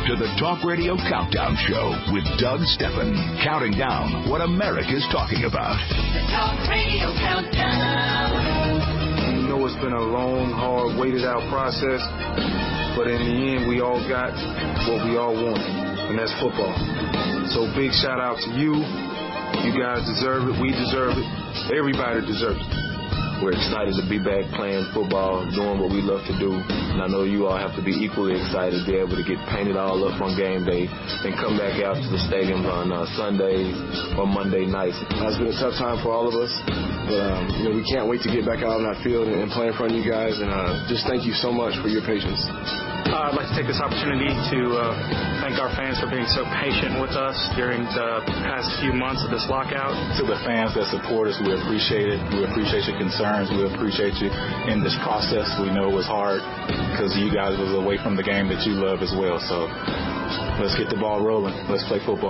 to the Talk Radio Countdown Show with Doug Steffen, counting down what America's talking about. The Talk Radio Countdown. You know it's been a long, hard, waited-out process, but in the end, we all got what we all want, and that's football. So big shout-out to you. You guys deserve it. We deserve it. Everybody deserves it. We're excited to be back playing football, doing what we love to do. And I know you all have to be equally excited to be able to get painted all up on game day and come back out to the stadiums on Sundays or Monday nights. It's been a tough time for all of us, but we can't wait to get back out on that field and play in front of you guys. And just thank you so much for your patience. I'd like to take this opportunity to thank our fans for being so patient with us during the past few months of this lockout. To the fans that support us, we appreciate it. We appreciate your concerns. We appreciate you in this process. We know it was hard because you guys was away from the game that you love as well. So let's get the ball rolling. Let's play football.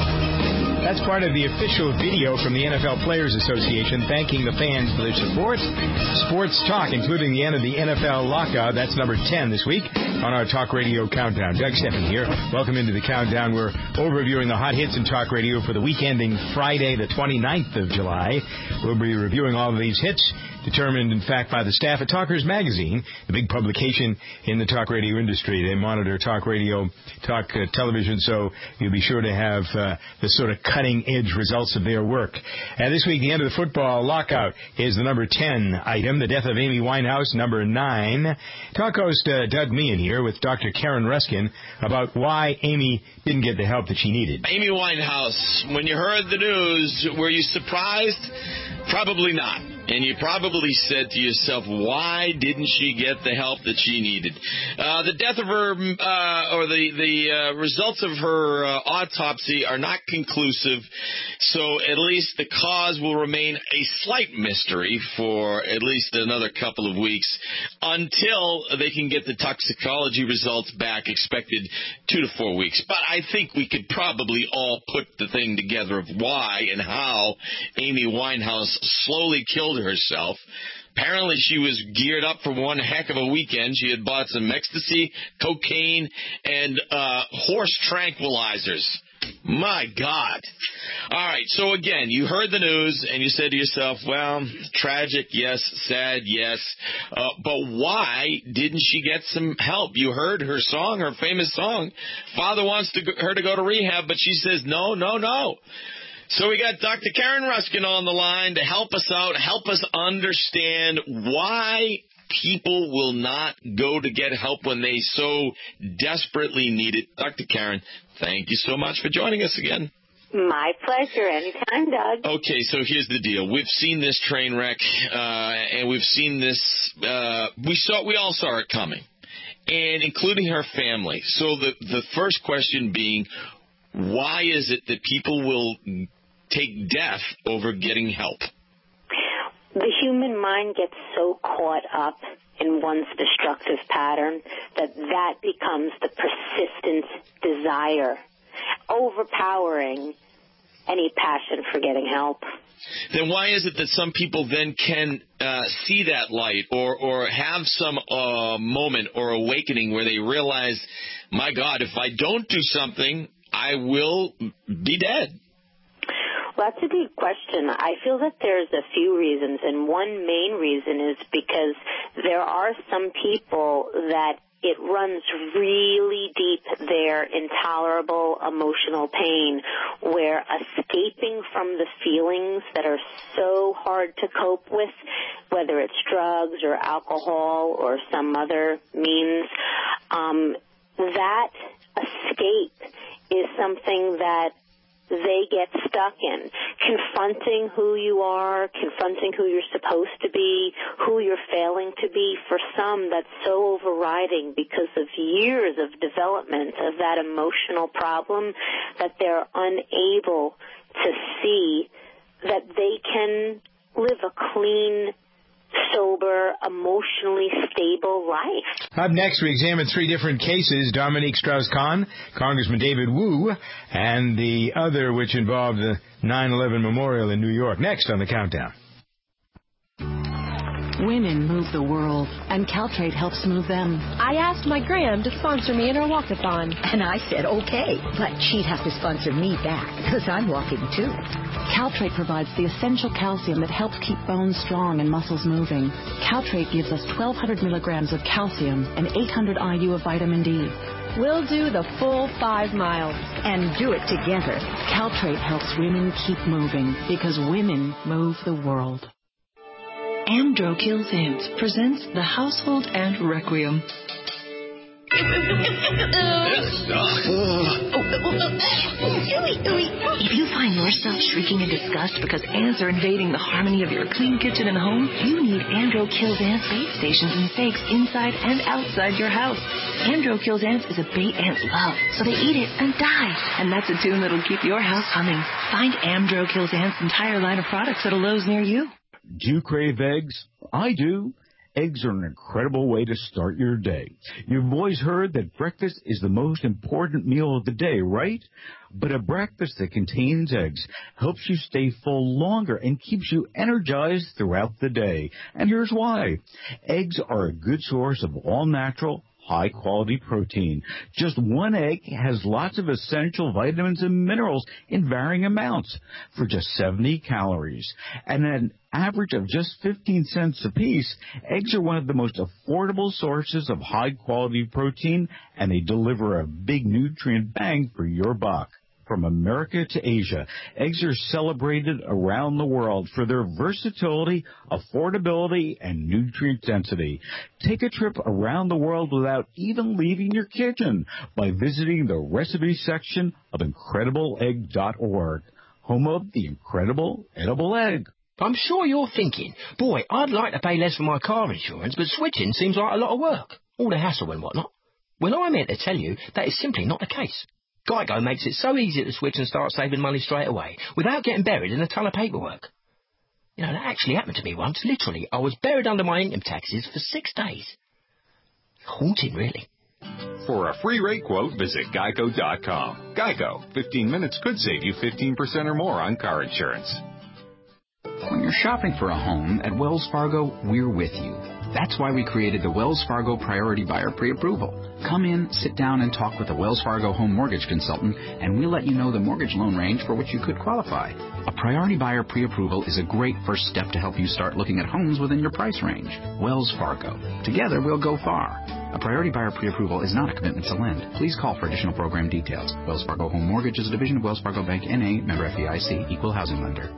That's part of the official video from the NFL Players Association thanking the fans for their support. Sports talk, including the end of the NFL lockout. That's number 10 this week on our Talk Radio Countdown. Doug Steffen here. Welcome into the countdown. We're overviewing the hot hits in Talk Radio for the week ending Friday, the 29th of July. We'll be reviewing all of these hits, determined, in fact, by the staff at Talkers Magazine, the big publication in the talk radio industry. They monitor talk radio, talk television, so you'll be sure to have the sort of cutting-edge results of their work. This week, the end of the football lockout is the number 10 item, the death of Amy Winehouse, number 9. Talk host Doug Meehan here with Dr. Karen Ruskin about why Amy didn't get the help that she needed. Amy Winehouse, when you heard the news, were you surprised? Probably not. And you probably said to yourself, why didn't she get the help that she needed? The death of her, or the results of her autopsy are not conclusive, so at least the cause will remain a slight mystery for at least another couple of weeks until they can get the toxicology results back, expected 2 to 4 weeks. But I think we could probably all put the thing together of why and how Amy Winehouse slowly killed herself. Apparently she was geared up for one heck of a weekend. She had bought some ecstasy, cocaine, and horse tranquilizers. My God. All right, so again, you heard the news and you said to yourself, well, tragic, yes, sad, yes, but why didn't she get some help? You heard her song, her famous song. Father wants her to go to rehab, but she says no, no, no. So we got Dr. Karen Ruskin on the line to help us out, help us understand why people will not go to get help when they so desperately need it. Dr. Karen, thank you so much for joining us again. My pleasure. Anytime, Doug. Okay, so here's the deal. We've seen this train wreck, and we've seen this. We all saw it coming, and including her family. So the first question being, why is it that people will take death over getting help? The human mind gets so caught up in one's destructive pattern that becomes the persistent desire, overpowering any passion for getting help. Then why is it that some people then can see that light or have some moment or awakening where they realize, my God, if I don't do something, I will be dead? Well, that's a deep question. I feel that there's a few reasons, and one main reason is because there are some people that it runs really deep, their intolerable emotional pain, where escaping from the feelings that are so hard to cope with, whether it's drugs or alcohol or some other means, that escape is something that they get stuck in. Confronting who you are, confronting who you're supposed to be, who you're failing to be, for some that's so overriding because of years of development of that emotional problem that they're unable to see that they can live a clean, sober, emotionally stable life. Up next, we examine 3 different cases: Dominique Strauss-Kahn, Congressman David Wu, and the other which involved the 9/11 memorial in New York. Next on the Countdown. Women move the world, and Caltrate helps move them. I asked my gram to sponsor me in her walkathon. And I said, okay, but she'd have to sponsor me back, because I'm walking too. Caltrate provides the essential calcium that helps keep bones strong and muscles moving. Caltrate gives us 1,200 milligrams of calcium and 800 IU of vitamin D. We'll do the full 5 miles. And do it together. Caltrate helps women keep moving, because women move the world. Amdro Kills Ants presents The Household Ant Requiem. If you find yourself shrieking in disgust because ants are invading the harmony of your clean kitchen and home, you need Amdro Kills Ants bait stations and stakes inside and outside your house. Amdro Kills Ants is a bait ants love, so they eat it and die. And that's a tune that'll keep your house humming. Find Amdro Kills Ants' entire line of products at a Lowe's near you. Do you crave eggs? I do. Eggs are an incredible way to start your day. You've always heard that breakfast is the most important meal of the day, right? But a breakfast that contains eggs helps you stay full longer and keeps you energized throughout the day. And here's why. Eggs are a good source of all-natural, high-quality protein. Just one egg has lots of essential vitamins and minerals in varying amounts for just 70 calories. And an average of just 15 cents apiece, eggs are one of the most affordable sources of high-quality protein, and they deliver a big nutrient bang for your buck. From America to Asia, eggs are celebrated around the world for their versatility, affordability, and nutrient density. Take a trip around the world without even leaving your kitchen by visiting the recipe section of IncredibleEgg.org, home of the incredible edible egg. I'm sure you're thinking, boy, I'd like to pay less for my car insurance, but switching seems like a lot of work, all the hassle and whatnot. Well, I'm here to tell you that is simply not the case. Geico makes it so easy to switch and start saving money straight away, without getting buried in a ton of paperwork. You know, that actually happened to me once. Literally, I was buried under my income taxes for 6 days. Haunting, really. For a free rate quote, visit Geico.com. Geico, 15 minutes could save you 15% or more on car insurance. When you're shopping for a home, at Wells Fargo, we're with you. That's why we created the Wells Fargo Priority Buyer Pre-Approval. Come in, sit down, and talk with a Wells Fargo home mortgage consultant, and we'll let you know the mortgage loan range for which you could qualify. A Priority Buyer Pre-Approval is a great first step to help you start looking at homes within your price range. Wells Fargo. Together, we'll go far. A Priority Buyer Pre-Approval is not a commitment to lend. Please call for additional program details. Wells Fargo Home Mortgage is a division of Wells Fargo Bank, N.A., member FDIC, equal housing lender.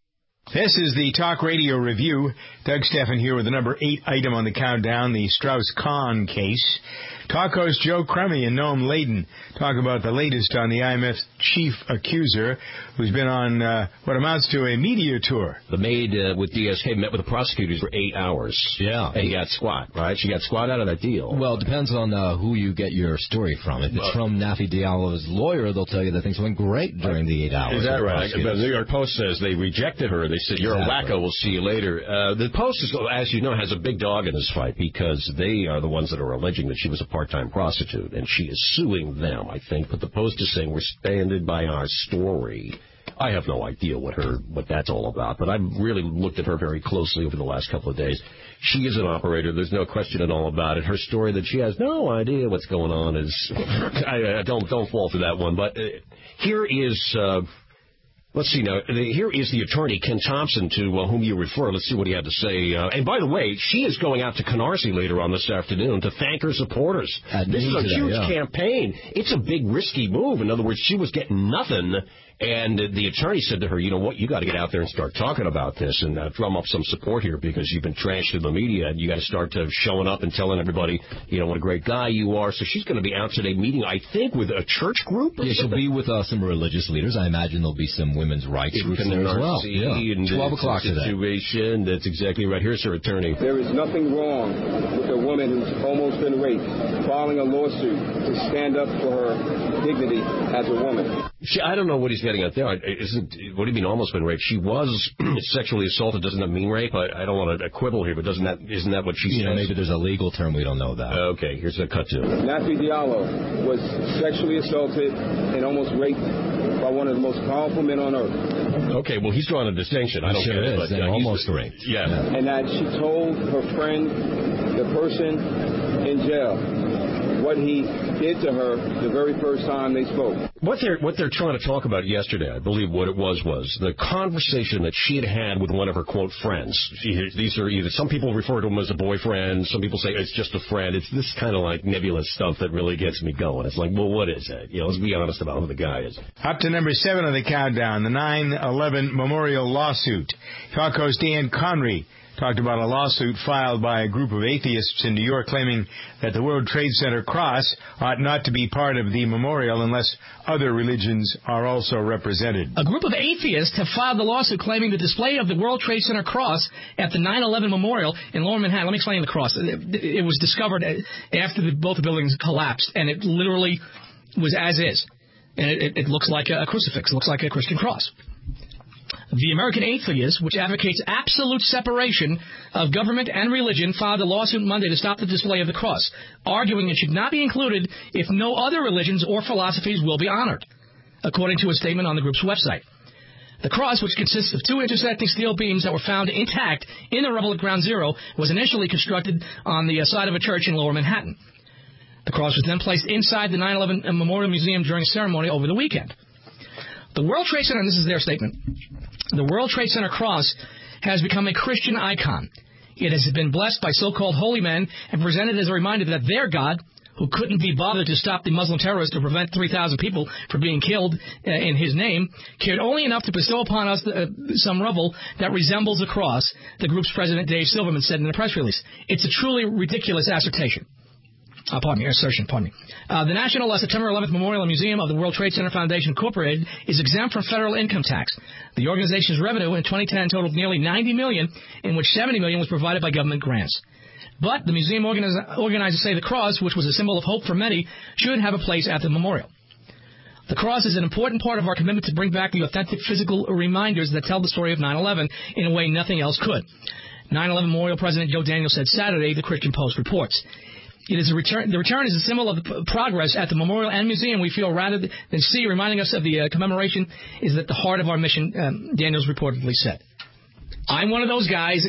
This is the Talk Radio Review. Doug Steffen here with the number 8 item on the countdown, the Strauss-Kahn case. Talk host Joe Crummy and Noam Laden talk about the latest on the IMF's chief accuser, who's been on what amounts to a media tour. The maid with DSK met with the prosecutors for 8 hours. Yeah. And got squat, right? She got squat out of that deal. Well, it depends on who you get your story from. If it's from Nafi Diallo's lawyer, they'll tell you that things went great during the 8 hours. Is that right? But the New York Post says they rejected her. They said, you're a wacko, we'll see you later. The Post, as you know, has a big dog in this fight because they are the ones that are alleging that she was a part-time prostitute, and she is suing them, I think. But the Post is saying we're standing by our story. I have no idea what that's all about, but I've really looked at her very closely over the last couple of days. She is an operator. There's no question at all about it. Her story that she has no idea what's going on is I don't fall for that one. But here is let's see now. Here is the attorney, Ken Thompson, to whom you refer. Let's see what he had to say. And by the way, she is going out to Canarsie later on this afternoon to thank her supporters. This is a huge campaign. It's a big, risky move. In other words, she was getting nothing. And the attorney said to her, you know what, you got to get out there and start talking about this and drum up some support here because you've been trashed in the media, and you got to start showing up and telling everybody, you know, what a great guy you are. So she's going to be out today meeting, I think, with a church group. Yeah, she'll be with some religious leaders. I imagine there'll be some women's rights groups there as well. Yeah. 12 o'clock today. Situation. That's exactly right. Here's her attorney. There is nothing wrong with a woman who's almost been raped filing a lawsuit to stand up for her dignity as a woman. I don't know what he's getting at there. What do you mean almost been raped? She was sexually assaulted. Doesn't that mean rape? I don't want to quibble here, but isn't that what she says? Maybe there's a legal term we don't know about. Okay, here's a cut to. Nafi Diallo was sexually assaulted and almost raped by one of the most powerful men on earth. Okay, well, he's drawing a distinction. I don't get it. But, almost raped. Yeah. And that she told her friend, the person in jail, what he did to her the very first time they spoke. What they're trying to talk about yesterday, I believe what it was the conversation that she had with one of her, quote, friends. These are either, some people refer to him as a boyfriend, some people say it's just a friend. It's this kind of like nebulous stuff that really gets me going. It's like, well, what is that? Let's be honest about who the guy is. Up to number 7 on the countdown, the 9/11 memorial lawsuit. Talk host Dan Connery talked about a lawsuit filed by a group of atheists in New York claiming that the World Trade Center cross ought not to be part of the memorial unless other religions are also represented. A group of atheists have filed the lawsuit claiming the display of the World Trade Center cross at the 9/11 memorial in Lower Manhattan. Let me explain the cross. It was discovered after both the buildings collapsed, and it literally was as is. And it looks like a crucifix. It looks like a Christian cross. The American Atheist, which advocates absolute separation of government and religion, filed a lawsuit Monday to stop the display of the cross, arguing it should not be included if no other religions or philosophies will be honored, according to a statement on the group's website. The cross, which consists of 2 intersecting steel beams that were found intact in the rubble at Ground Zero, was initially constructed on the side of a church in Lower Manhattan. The cross was then placed inside the 9/11 Memorial Museum during a ceremony over the weekend. The World Trade Center, and this is their statement, the World Trade Center cross has become a Christian icon. It has been blessed by so-called holy men and presented as a reminder that their God, who couldn't be bothered to stop the Muslim terrorists to prevent 3,000 people from being killed in his name, cared only enough to bestow upon us some rubble that resembles a cross, the group's president Dave Silverman said in a press release. It's a truly ridiculous assertion. The National September 11th Memorial Museum of the World Trade Center Foundation Incorporated is exempt from federal income tax. The organization's revenue in 2010 totaled nearly $90 million, in which $70 million was provided by government grants. But the museum organizers say the cross, which was a symbol of hope for many, should have a place at the memorial. The cross is an important part of our commitment to bring back the authentic physical reminders that tell the story of 9/11 in a way nothing else could. 9/11 Memorial President Joe Daniels said Saturday, the Christian Post reports. It is a return. The return is a symbol of the progress at the memorial and museum. We feel rather than see, reminding us of the commemoration is at the heart of our mission, Daniels reportedly said. I'm one of those guys.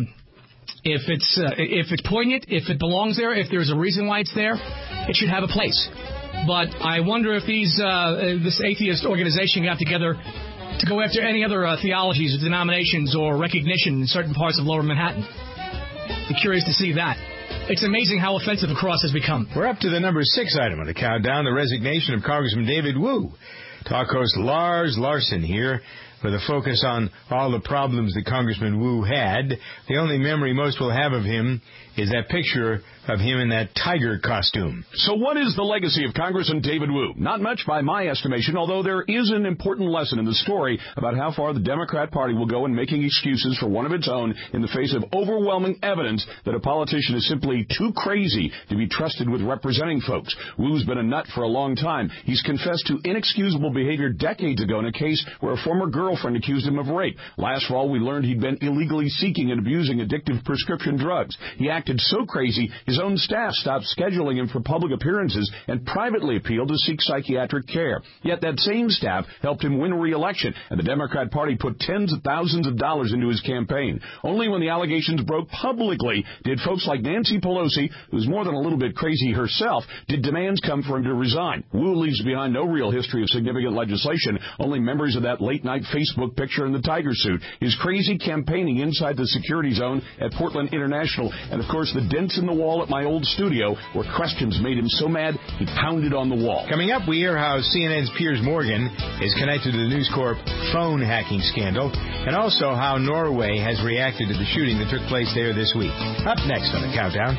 If it's poignant, if it belongs there, if there's a reason why it's there, it should have a place. But I wonder if this atheist organization got together to go after any other theologies or denominations or recognition in certain parts of Lower Manhattan. Be curious to see that. It's amazing how offensive the cross has become. We're up to the number 6 item on the countdown, the resignation of Congressman David Wu. Talk host Lars Larson here with a focus on all the problems that Congressman Wu had. The only memory most will have of him is that picture of him in that tiger costume. So what is the legacy of Congressman David Wu? Not much by my estimation, although there is an important lesson in the story about how far the Democrat Party will go in making excuses for one of its own in the face of overwhelming evidence that a politician is simply too crazy to be trusted with representing folks. Wu's been a nut for a long time. He's confessed to inexcusable behavior decades ago in a case where a former girlfriend accused him of rape. Last fall, we learned he'd been illegally seeking and abusing addictive prescription drugs. He acted so crazy, his own staff stopped scheduling him for public appearances and privately appealed to seek psychiatric care. Yet that same staff helped him win re-election, and the Democrat Party put tens of thousands of dollars into his campaign. Only when the allegations broke publicly did folks like Nancy Pelosi, who's more than a little bit crazy herself, did demands come for him to resign. Wu leaves behind no real history of significant legislation, only memories of that late-night Facebook picture in the tiger suit, his crazy campaigning inside the security zone at Portland International, and, of course, the dents in the wall at my old studio where questions made him so mad he pounded on the wall. Coming up, we hear how CNN's Piers Morgan is connected to the News Corp phone hacking scandal, and also how Norway has reacted to the shooting that took place there this week. Up next on the Countdown.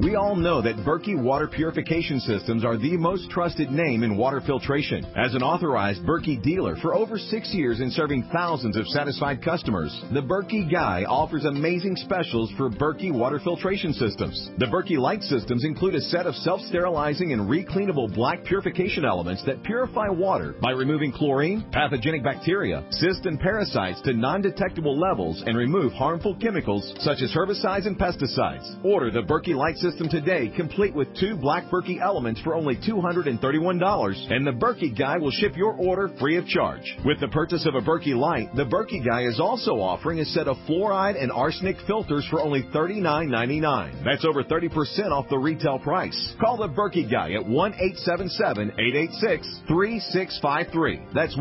We all know that Berkey Water Purification Systems are the most trusted name in water filtration. As an authorized Berkey dealer for over 6 years and serving thousands of satisfied customers, the Berkey Guy offers amazing specials for Berkey Water Filtration Systems. The Berkey Light Systems include a set of self-sterilizing and recleanable black purification elements that purify water by removing chlorine, pathogenic bacteria, cysts, and parasites to non-detectable levels and remove harmful chemicals such as herbicides and pesticides. Order the Berkey Light System today, complete with 2 black Berkey elements for only $231, and the Berkey Guy will ship your order free of charge. With the purchase of a Berkey Light, the Berkey Guy is also offering a set of fluoride and arsenic filters for only $39.99. That's over 30% off the retail price. Call the Berkey Guy at 1-877-886-3653. That's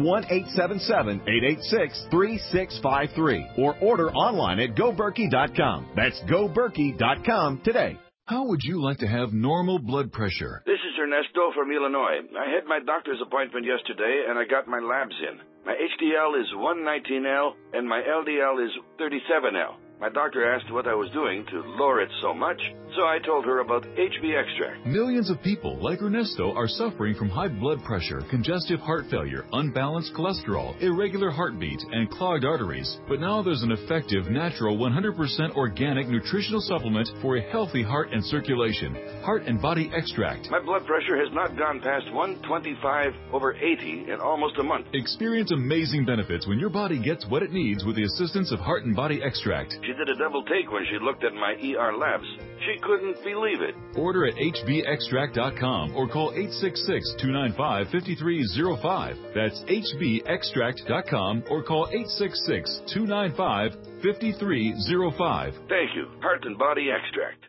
1-877-886-3653. Or order online at GoBerkey.com. That's GoBerkey.com today. How would you like to have normal blood pressure? This is Ernesto from Illinois. I had my doctor's appointment yesterday, and I got my labs in. My HDL is 119L, and my LDL is 37L. My doctor asked what I was doing to lower it so much, so I told her about HB Extract. Millions of people like Ernesto are suffering from high blood pressure, congestive heart failure, unbalanced cholesterol, irregular heartbeat, and clogged arteries. But now there's an effective, natural, 100% organic nutritional supplement for a healthy heart and circulation. Heart and Body Extract. My blood pressure has not gone past 125/80 in almost a month. Experience amazing benefits when your body gets what it needs with the assistance of Heart and Body Extract. She did a double take when she looked at my ER labs. She couldn't believe it. Order at hbextract.com or call 866-295-5305. That's hbextract.com or call 866-295-5305. Thank you. Heart and Body Extract.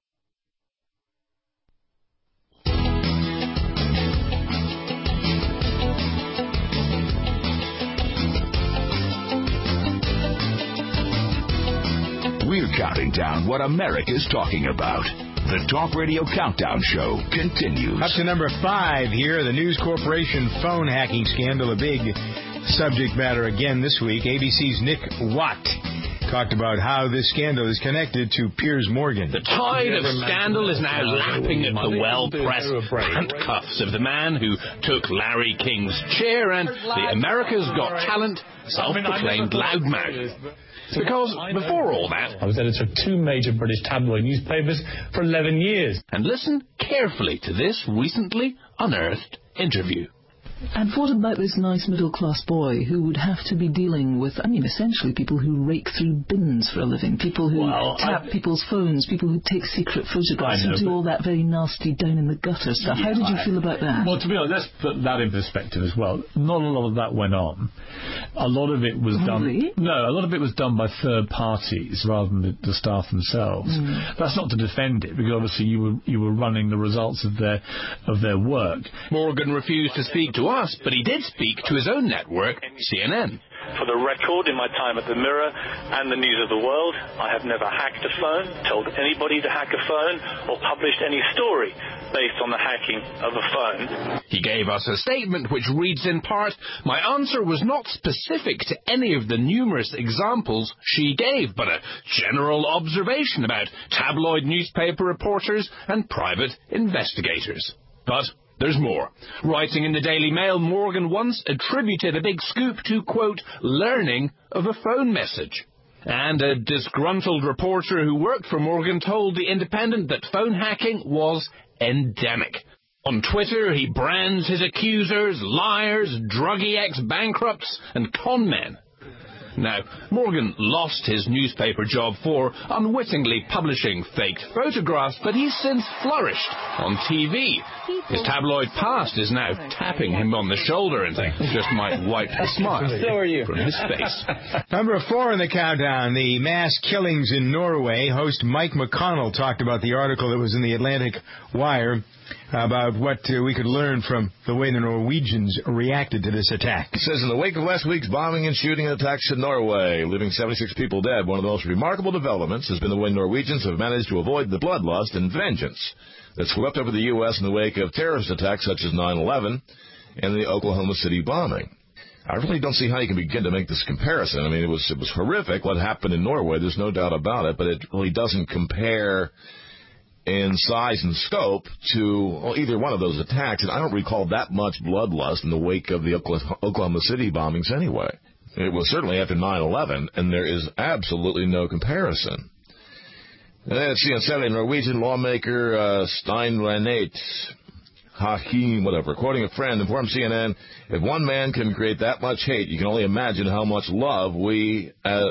We're counting down what America's talking about. The Talk Radio Countdown Show continues. Up to number 5 here, the News Corporation phone hacking scandal, a big subject matter again this week. ABC's Nick Watt talked about how this scandal is connected to Piers Morgan. The tide of scandal is now lapping at the well-pressed handcuffs of the man who took Larry King's chair and the America's Got Talent self-proclaimed loudmouth. Because before all that, I was editor of 2 major British tabloid newspapers for 11 years. And listen carefully to this recently unearthed interview. And what about this nice middle-class boy who would have to be dealing with, essentially people who rake through bins for a living, people who tap people's phones, people who take secret photographs and do all that very nasty down-in-the-gutter stuff. How did you feel about that? Well, to be honest, let's put that in perspective as well. Not a lot of that went on. A lot of it was done... Really? No, a lot of it was done by third parties rather than the staff themselves. That's not to defend it, because obviously you were running the results of their work. Morgan refused to speak to us, but he did speak to his own network, CNN. For the record, in my time at the Mirror and the News of the World, I have never hacked a phone, told anybody to hack a phone, or published any story based on the hacking of a phone. He gave us a statement which reads in part, "My answer was not specific to any of the numerous examples she gave, but a general observation about tabloid newspaper reporters and private investigators." But there's more. Writing in the Daily Mail, Morgan once attributed a big scoop to, quote, learning of a phone message. And a disgruntled reporter who worked for Morgan told The Independent that phone hacking was endemic. On Twitter, he brands his accusers liars, druggy ex-bankrupts, and con men. Now, Morgan lost his newspaper job for unwittingly publishing faked photographs, but he's since flourished on TV. His tabloid past is now tapping him on the shoulder and just might wipe the smile from his face. Number 4 in the countdown, the mass killings in Norway. Host Mike McConnell talked about the article that was in the Atlantic Wire about what we could learn from the way the Norwegians reacted to this attack. He says, in the wake of last week's bombing and shooting attacks in Norway, leaving 76 people dead, one of the most remarkable developments has been the way Norwegians have managed to avoid the bloodlust and vengeance that swept over the U.S. in the wake of terrorist attacks such as 9/11 and the Oklahoma City bombing. I really don't see how you can begin to make this comparison. I mean, it was horrific what happened in Norway. There's no doubt about it, but it really doesn't compare in size and scope to either one of those attacks, and I don't recall that much bloodlust in the wake of the Oklahoma City bombings anyway. It was certainly after 9/11, and there is absolutely no comparison. Let's see, on Saturday, Norwegian lawmaker Stein Renate Hakim, whatever, quoting a friend, informed CNN, if one man can create that much hate, you can only imagine how much love we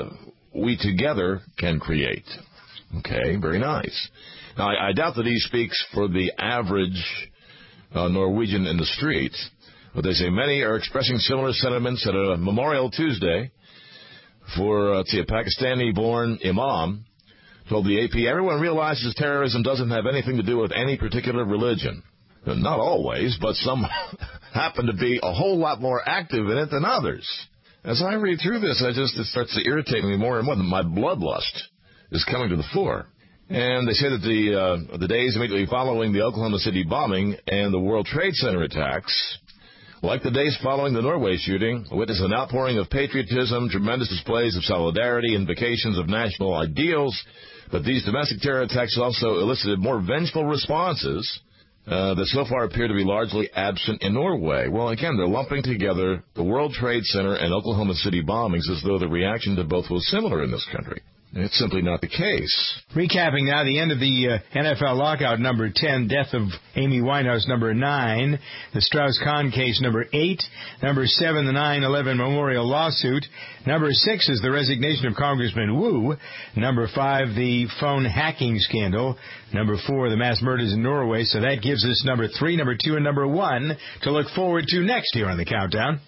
together can create. Okay, very nice. Now, I doubt that he speaks for the average Norwegian in the street, but they say many are expressing similar sentiments at a Memorial Tuesday for a Pakistani-born imam told the AP, everyone realizes terrorism doesn't have anything to do with any particular religion. Not always, but some happen to be a whole lot more active in it than others. As I read through this, it starts to irritate me more and more. My bloodlust is coming to the fore. And they say that the days immediately following the Oklahoma City bombing and the World Trade Center attacks, like the days following the Norway shooting, witnessed an outpouring of patriotism, tremendous displays of solidarity, invocations of national ideals. But these domestic terror attacks also elicited more vengeful responses that so far appear to be largely absent in Norway. Well, again, they're lumping together the World Trade Center and Oklahoma City bombings as though the reaction to both was similar in this country. It's simply not the case. Recapping now, the end of the NFL lockout, number 10, death of Amy Winehouse, number 9, the Strauss-Kahn case, number 8, number 7, the 9/11 memorial lawsuit, number 6 is the resignation of Congressman Wu, number 5, the phone hacking scandal, number 4, the mass murders in Norway. So that gives us number 3, number 2, and number 1 to look forward to next year on the Countdown.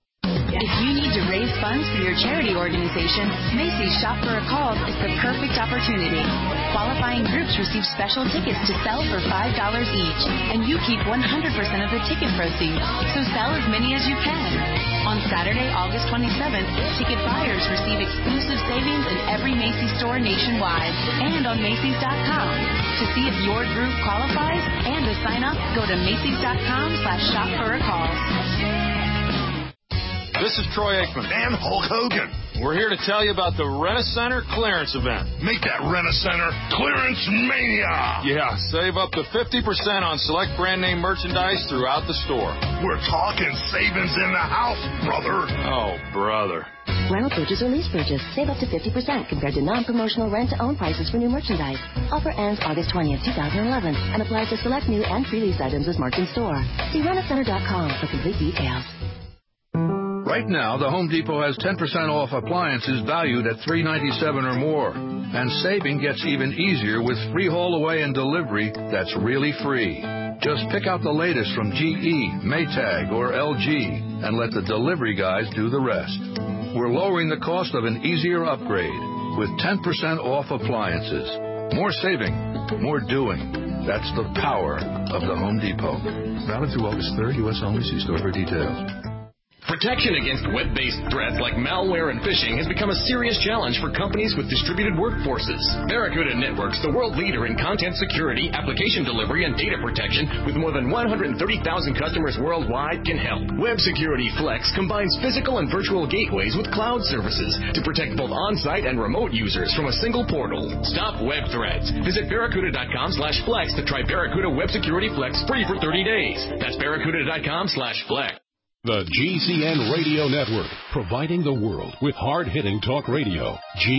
If you need to raise funds for your charity organization, Macy's Shop for a Cause is the perfect opportunity. Qualifying groups receive special tickets to sell for $5 each, and you keep 100% of the ticket proceeds, so sell as many as you can. On Saturday, August 27th, ticket buyers receive exclusive savings in every Macy's store nationwide and on Macy's.com. To see if your group qualifies and to sign up, go to Macy's.com/shopforacause. This is Troy Aikman. And Hulk Hogan. We're here to tell you about the Rent-A-Center clearance event. Make that Rent-A-Center clearance mania. Yeah, save up to 50% on select brand name merchandise throughout the store. We're talking savings in the house, brother. Oh, brother. Rental purchase or lease purchase. Save up to 50% compared to non-promotional rent-to-own prices for new merchandise. Offer ends August 20th, 2011 and applies to select new and pre-lease items as marked in store. See rentacenter.com for complete details. Right now, the Home Depot has 10% off appliances valued at $397 or more. And saving gets even easier with free haul away and delivery that's really free. Just pick out the latest from GE, Maytag, or LG and let the delivery guys do the rest. We're lowering the cost of an easier upgrade with 10% off appliances. More saving, more doing. That's the power of the Home Depot. Valid through August 3rd, U.S. only. See store for details. Protection against web-based threats like malware and phishing has become a serious challenge for companies with distributed workforces. Barracuda Networks, the world leader in content security, application delivery, and data protection, with more than 130,000 customers worldwide, can help. Web Security Flex combines physical and virtual gateways with cloud services to protect both on-site and remote users from a single portal. Stop web threats. Visit Barracuda.com/flex to try Barracuda Web Security Flex free for 30 days. That's Barracuda.com/flex. The GCN Radio Network, providing the world with hard-hitting talk radio.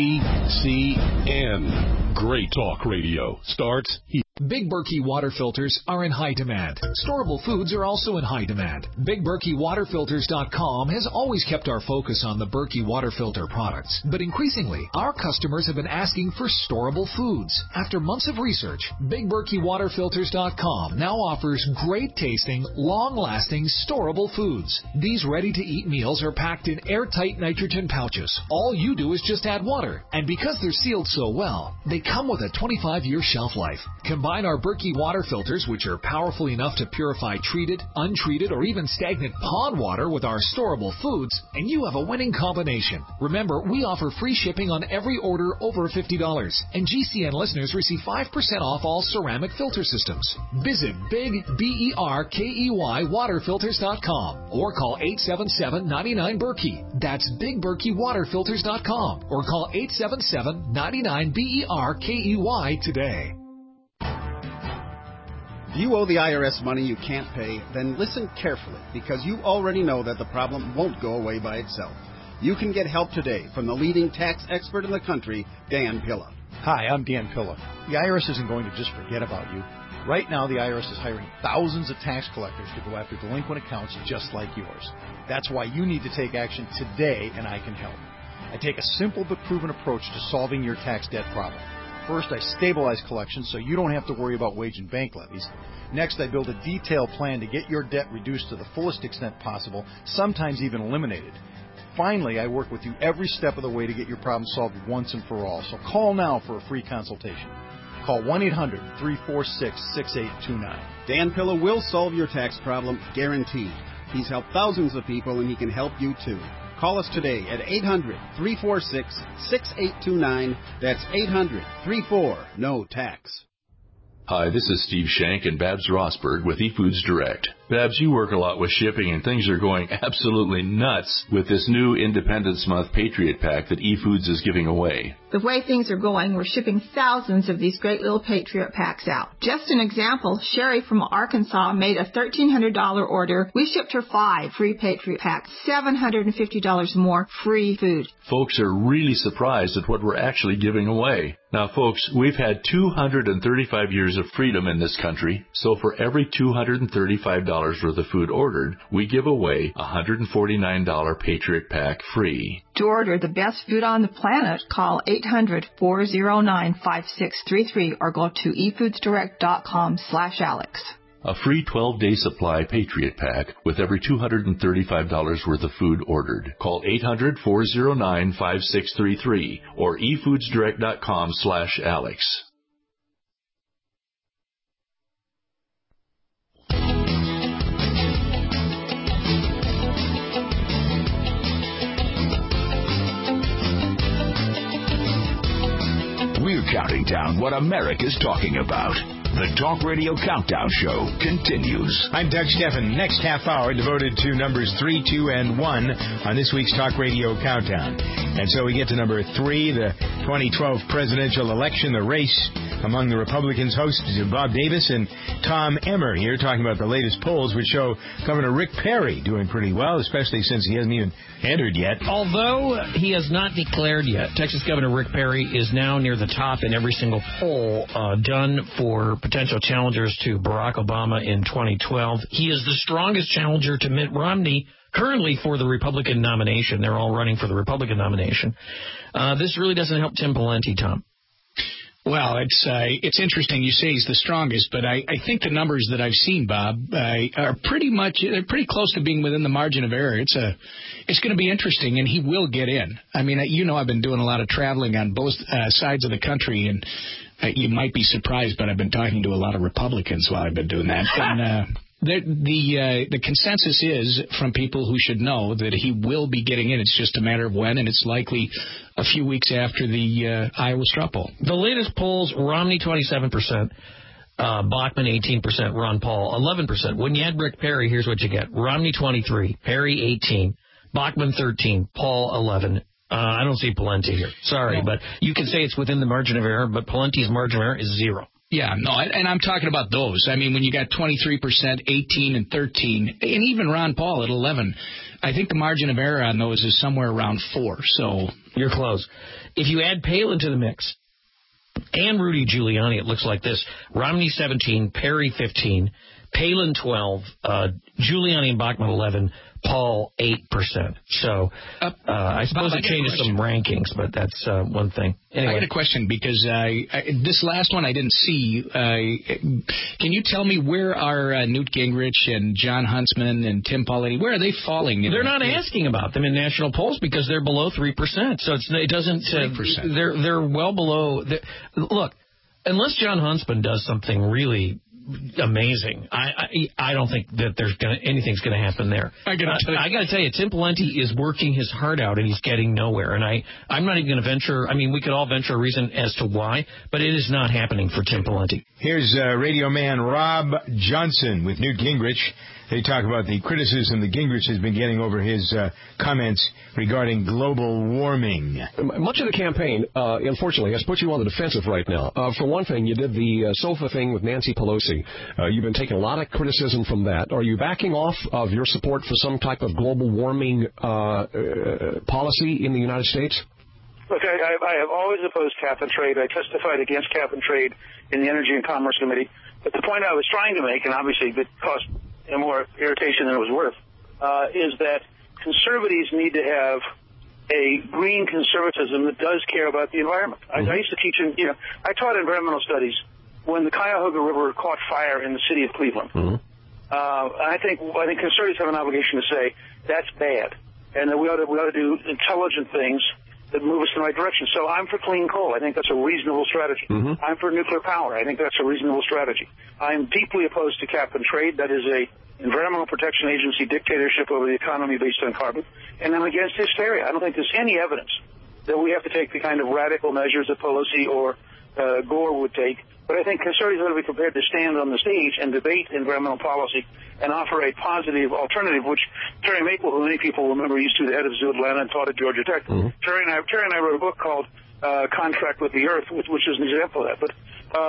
GCN. Great talk radio starts here. Big Berkey water filters are in high demand. Storable foods are also in high demand. BigBerkeyWaterFilters.com has always kept our focus on the Berkey water filter products. But increasingly, our customers have been asking for storable foods. After months of research, BigBerkeyWaterFilters.com now offers great-tasting, long-lasting, storable foods. These ready-to-eat meals are packed in airtight nitrogen pouches. All you do is just add water. And because they're sealed so well, they come with a 25-year shelf life. Combine our Berkey water filters, which are powerful enough to purify treated, untreated, or even stagnant pond water with our storable foods, and you have a winning combination. Remember, we offer free shipping on every order over $50, and GCN listeners receive 5% off all ceramic filter systems. Visit BigBerkeyWaterFilters.com or call 877-99-BERKEY. That's BigBerkeyWaterFilters.com or call 877-99-BERKEY today. Do you owe the IRS money you can't pay? Then listen carefully, because you already know that the problem won't go away by itself. You can get help today from the leading tax expert in the country, Dan Pilla. Hi, I'm Dan Pilla. The IRS isn't going to just forget about you. Right now, the IRS is hiring thousands of tax collectors to go after delinquent accounts just like yours. That's why you need to take action today, and I can help. I take a simple but proven approach to solving your tax debt problem. First, I stabilize collections so you don't have to worry about wage and bank levies. Next, I build a detailed plan to get your debt reduced to the fullest extent possible, sometimes even eliminated. Finally, I work with you every step of the way to get your problem solved once and for all. So call now for a free consultation. Call 1-800-346-6829. Dan Pilla will solve your tax problem, guaranteed. He's helped thousands of people, and he can help you too. Call us today at 800-346-6829. That's 800-34-NO-TAX. Hi, this is Steve Shank and Babs Rosberg with eFoods Direct. Babs, you work a lot with shipping, and things are going absolutely nuts with this new Independence Month Patriot Pack that eFoods is giving away. The way things are going, we're shipping thousands of these great little Patriot Packs out. Just an example, Sherry from Arkansas made a $1,300 order. We shipped her 5 free Patriot Packs, $750 more free food. Folks are really surprised at what we're actually giving away. Now, folks, we've had 235 years of freedom in this country, so for every $235 worth of food ordered, we give away a $149 Patriot Pack free. To order the best food on the planet, call 800-409-5633 or go to efoodsdirect.com/Alex. A free 12-day supply Patriot Pack with every $235 worth of food ordered. Call 800-409-5633 or efoodsdirect.com/Alex. We're counting down what America's talking about. The Talk Radio Countdown Show continues. I'm Doug Steffen. Next half hour devoted to numbers 3, 2, and 1 on this week's Talk Radio Countdown. And so we get to number 3, the 2012 presidential election, the race among the Republicans. Hosts Bob Davis and Tom Emmer here talking about the latest polls, which show Governor Rick Perry doing pretty well, especially since he hasn't even entered yet. Although he has not declared yet, Texas Governor Rick Perry is now near the top in every single poll done for potential challengers to Barack Obama in 2012. He is the strongest challenger to Mitt Romney currently for the Republican nomination. They're all running for the Republican nomination. This really doesn't help Tim Pawlenty, Tom. Well, it's interesting. You say he's the strongest, but I think the numbers that I've seen, Bob, are they're pretty close to being within the margin of error. It's going to be interesting, and he will get in. I mean, I've been doing a lot of traveling on both sides of the country, and you might be surprised, but I've been talking to a lot of Republicans while I've been doing that. And the consensus is from people who should know that he will be getting in. It's just a matter of when, and it's likely a few weeks after the Iowa straw poll. The latest polls, Romney 27%, Bachmann 18%, Ron Paul 11%. When you add Rick Perry, here's what you get. Romney 23, Perry 18, Bachmann 13, Paul 11. I don't see Pawlenty here. Sorry, but you can say it's within the margin of error, but Palenty's margin of error is 0. Yeah, no, and I'm talking about those. I mean, when you got 23%, 18, and 13, and even Ron Paul at 11, I think the margin of error on those is somewhere around 4. So you're close. If you add Palin to the mix and Rudy Giuliani, it looks like this. Romney 17, Perry 15, Palin 12, Giuliani and Bachmann 11, Paul 8%. So I suppose it changes some rankings, but that's one thing. Anyway. I got a question because this last one I didn't see. Can you tell me where are Newt Gingrich and John Huntsman and Tim Pawlenty? Where are they falling? They're not asking about them in national polls because they're below 3%. So it doesn't. 3%. They're well below. Look, unless John Huntsman does something really amazing, I don't think that anything's going to happen there. I got to tell you, Tim Pawlenty is working his heart out and he's getting nowhere. And I'm not even going to venture. I mean, we could all venture a reason as to why, but it is not happening for Tim Pawlenty. Here's radio man Rob Johnson with Newt Gingrich. They talk about the criticism that Gingrich has been getting over his comments regarding global warming. Much of the campaign, unfortunately, has put you on the defensive right now. For one thing, you did the sofa thing with Nancy Pelosi. You've been taking a lot of criticism from that. Are you backing off of your support for some type of global warming policy in the United States? Look, I have always opposed cap and trade. I testified against cap and trade in the Energy and Commerce Committee. But the point I was trying to make, and obviously it caused more irritation than it was worth, is that conservatives need to have a green conservatism that does care about the environment. I used to teach I taught environmental studies when the Cuyahoga River caught fire in the city of Cleveland. I think conservatives have an obligation to say that's bad, and that we ought to do intelligent things that move us in the right direction. So I'm for clean coal. I think that's a reasonable strategy. I'm for nuclear power. I think that's a reasonable strategy. I'm deeply opposed to cap and trade. That is a Environmental Protection Agency dictatorship over the economy based on carbon. And I'm against hysteria. I don't think there's any evidence that we have to take the kind of radical measures that Pelosi or Gore would take. But I think conservatives ought to be prepared to stand on the stage and debate environmental policy and offer a positive alternative, which Terry Maple, who many people remember, used to be the head of Zoo Atlanta and taught at Georgia Tech. Terry and I wrote a book called Contract with the Earth, which is an example of that. But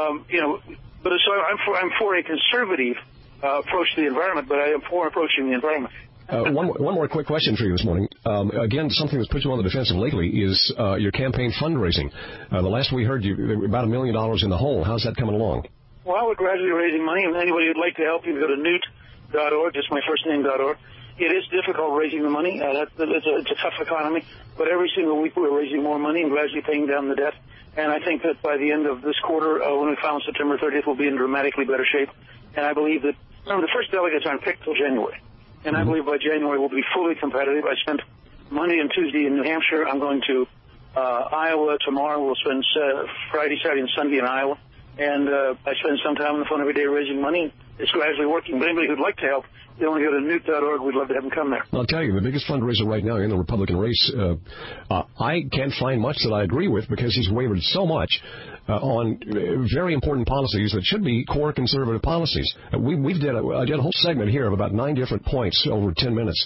so I'm for a conservative approach to the environment, but I am for approaching the environment. One more quick question for you this morning. Again, something that's put you on the defensive lately is your campaign fundraising. The last we heard, you were about $1 million in the hole. How's that coming along? Well, we're gradually raising money, and anybody who'd like to help, you can go to newt.org, just my first name.org. It is difficult raising the money. It's a tough economy, but every single week we're raising more money and gradually paying down the debt. And I think that by the end of this quarter, when we file on September 30th, we'll be in dramatically better shape. And I believe that, remember, the first delegates aren't picked till January. And I believe by January we'll be fully competitive. I spent Monday and Tuesday in New Hampshire. I'm going to Iowa tomorrow. We'll spend Friday, Saturday, and Sunday in Iowa. And I spend some time on the phone every day raising money. It's gradually working. But anybody who'd like to help, you want to go to newt.org. We'd love to have them come there. I'll tell you, the biggest fundraiser right now in the Republican race, I can't find much that I agree with because he's wavered so much on very important policies that should be core conservative policies. I did a whole segment here of about 9 different points over 10 minutes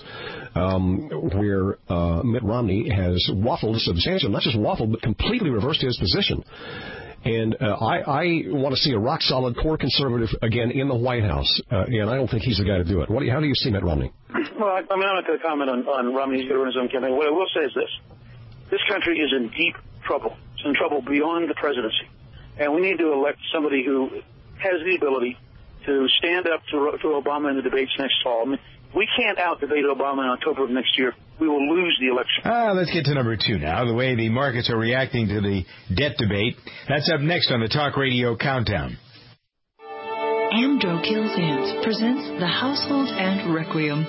where Mitt Romney has waffled substantially, not just waffled, but completely reversed his position. And I want to see a rock-solid core conservative again in the White House, and I don't think he's the guy to do it. How do you see Mitt Romney? Well, I'm not going to comment on Romney's going to run his own campaign. What I will say is this. This country is in deep trouble. It's in trouble beyond the presidency. And we need to elect somebody who has the ability to stand up to Obama in the debates next fall. I mean, we can't out-debate Obama in October of next year. We will lose the election. Let's get to number 2 now, the way the markets are reacting to the debt debate. That's up next on the Talk Radio Countdown. Amdro Kills Ants presents The Household Ant Requiem.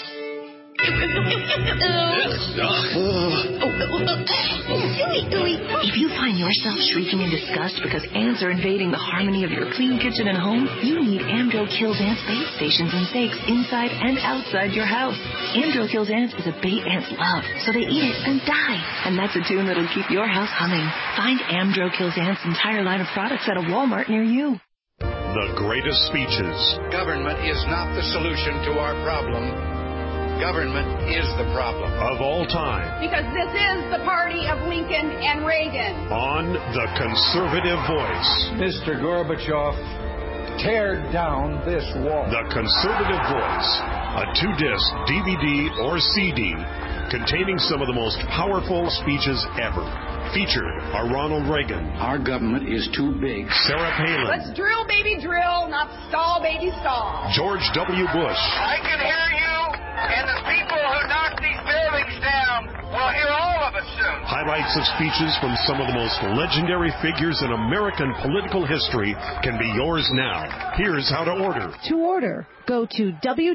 If you find yourself shrieking in disgust because ants are invading the harmony of your clean kitchen and home, you need Amdro Kills Ants bait stations and stakes inside and outside your house. Amdro Kills Ants is a bait ants love, so they eat it and die. And that's a tune that'll keep your house humming. Find Amdro Kills Ants' entire line of products at a Walmart near you. The greatest speeches. Government is not the solution to our problem. Government is the problem. Of all time. Because this is the party of Lincoln and Reagan. On The Conservative Voice. Mr. Gorbachev, tear down this wall. The Conservative Voice. A 2-disc DVD or CD containing some of the most powerful speeches ever. Featured are Ronald Reagan. Our government is too big. Sarah Palin. Let's drill, baby, drill, not stall, baby, stall. George W. Bush. I can hear you, and the people who knock these buildings down will hear all of us soon. Highlights of speeches from some of the most legendary figures in American political history can be yours now. Here's how to order. To order, go to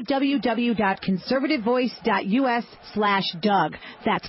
www.conservativevoice.us/Doug. That's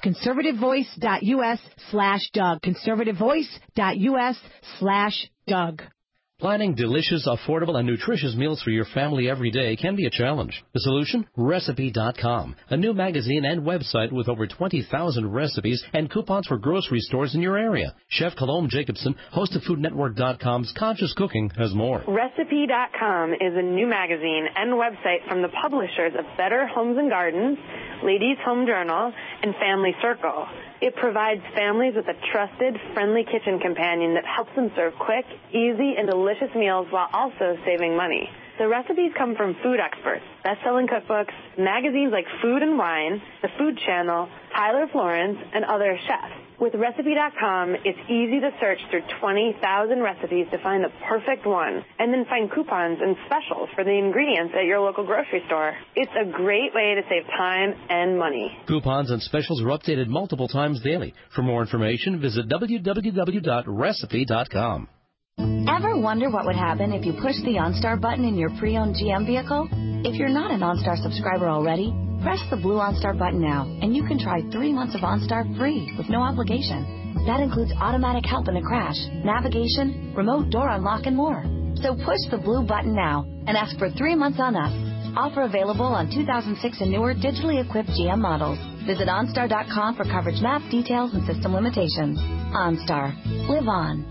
conservativevoice.us/Doug. conservativevoice.us/Doug. Planning delicious, affordable, and nutritious meals for your family every day can be a challenge. The solution? Recipe.com, a new magazine and website with over 20,000 recipes and coupons for grocery stores in your area. Chef Colombe Jacobson, host of FoodNetwork.com's Conscious Cooking, has more. Recipe.com is a new magazine and website from the publishers of Better Homes and Gardens, Ladies Home Journal, and Family Circle. It provides families with a trusted, friendly kitchen companion that helps them serve quick, easy, and delicious meals while also saving money. The recipes come from food experts, best-selling cookbooks, magazines like Food and Wine, The Food Channel, Tyler Florence, and other chefs. With Recipe.com, it's easy to search through 20,000 recipes to find the perfect one, and then find coupons and specials for the ingredients at your local grocery store. It's a great way to save time and money. Coupons and specials are updated multiple times daily. For more information, visit www.recipe.com. Ever wonder what would happen if you push the OnStar button in your pre-owned GM vehicle? If you're not an OnStar subscriber already, press the blue OnStar button now, and you can try 3 months of OnStar free with no obligation. That includes automatic help in a crash, navigation, remote door unlock, and more. So push the blue button now and ask for 3 months on us. Offer available on 2006 and newer digitally equipped GM models. Visit OnStar.com for coverage map, details, and system limitations. OnStar. Live on.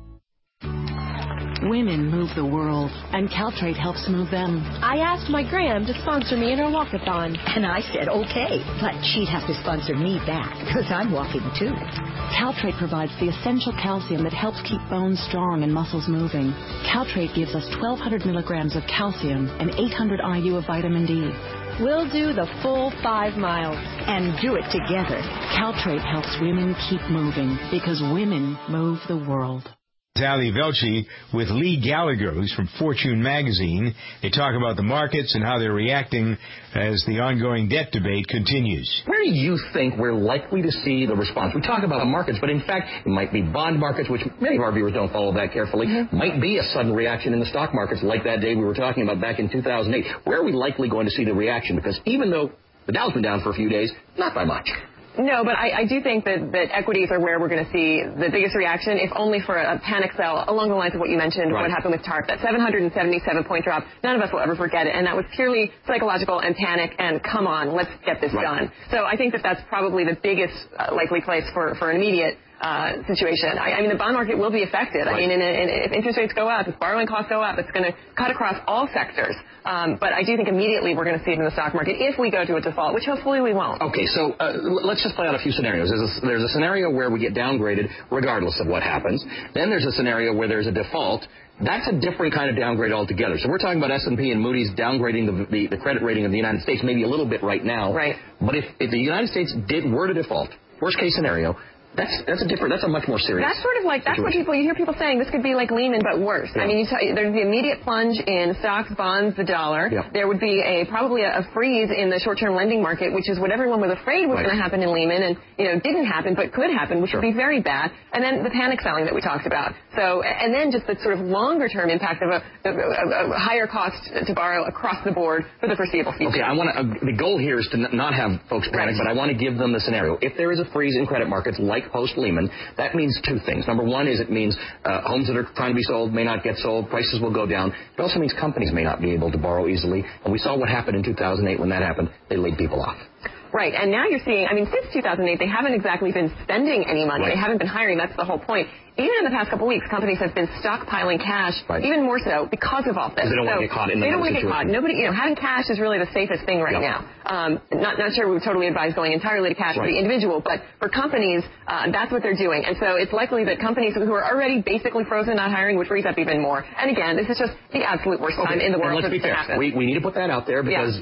Women move the world, and Caltrate helps move them. I asked my gram to sponsor me in her walkathon. And I said, okay, but she'd have to sponsor me back, because I'm walking too. Caltrate provides the essential calcium that helps keep bones strong and muscles moving. Caltrate gives us 1,200 milligrams of calcium and 800 IU of vitamin D. We'll do the full 5 miles. And do it together. Caltrate helps women keep moving, because women move the world. Ali Velci with Lee Gallagher, who's from Fortune magazine. They talk about the markets and how they're reacting as the ongoing debt debate continues. Where do you think we're likely to see the response? We talk about the markets, but in fact, it might be bond markets, which many of our viewers don't follow that carefully. Might be a sudden reaction in the stock markets like that day we were talking about back in 2008. Where are we likely going to see the reaction? Because even though the Dow's been down for a few days, not by much. No, but I do think that equities are where we're going to see the biggest reaction, if only for a panic sell along the lines of what you mentioned, what happened with TARP. That 777-point drop, none of us will ever forget it, and that was purely psychological and panic and come on, let's get this done. So I think that that's probably the biggest likely place for an immediate situation. I mean, the bond market will be affected. I mean, if interest rates go up, if borrowing costs go up, it's going to cut across all sectors. But I do think immediately we're going to see it in the stock market if we go to a default, which hopefully we won't. Okay, so let's just play out a few scenarios. There's a scenario where we get downgraded regardless of what happens. Then there's a scenario where there's a default. That's a different kind of downgrade altogether. So we're talking about S&P and Moody's downgrading the credit rating of the United States maybe a little bit right now. Right. But if the United States were to default, worst case scenario, that's a much more serious. That's sort of like, that's what you hear people saying, this could be like Lehman, but worse. Yeah. I mean, there's the immediate plunge in stocks, bonds, the dollar. Yeah. There would be probably a freeze in the short-term lending market, which is what everyone was afraid was going to happen in Lehman, and, didn't happen, but could happen, which would be very bad. And then the panic selling that we talked about. So, and then just the sort of longer-term impact of a higher cost to borrow across the board for the foreseeable future. Okay, the goal here is to not have folks panic, but I want to give them the scenario. If there is a freeze in credit markets like post-Lehman, that means two things. Number one is it means homes that are trying to be sold may not get sold, prices will go down. It also means companies may not be able to borrow easily, and we saw what happened in 2008 when that happened. They laid people off. Right, and now you're seeing, since 2008, they haven't exactly been spending any money. Right. They haven't been hiring. That's the whole point. Even in the past couple of weeks, companies have been stockpiling cash, even more so because of all this. They don't want to get caught in the situation. They don't want to get caught. Nobody, having cash is really the safest thing right now. Not sure we would totally advise going entirely to cash for the individual, but for companies, that's what they're doing. And so it's likely that companies who are already basically frozen, not hiring, would freeze up even more. And again, this is just the absolute worst time in the world for this to happen. We need to put that out there because